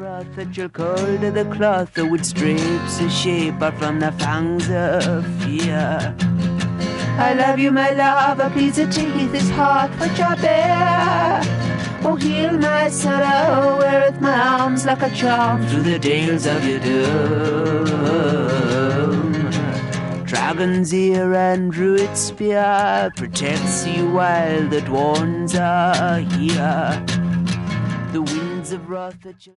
wrath that you're cold to the cloth, which drapes a shape out from the fangs of fear. I love you, my lover, please to take this heart which I bear. Oh, heal my sorrow, weareth my arms like a charm through the dales of your doom. Dragon's ear and druid spear protects you while the dwarves are here. The winds of wrath that you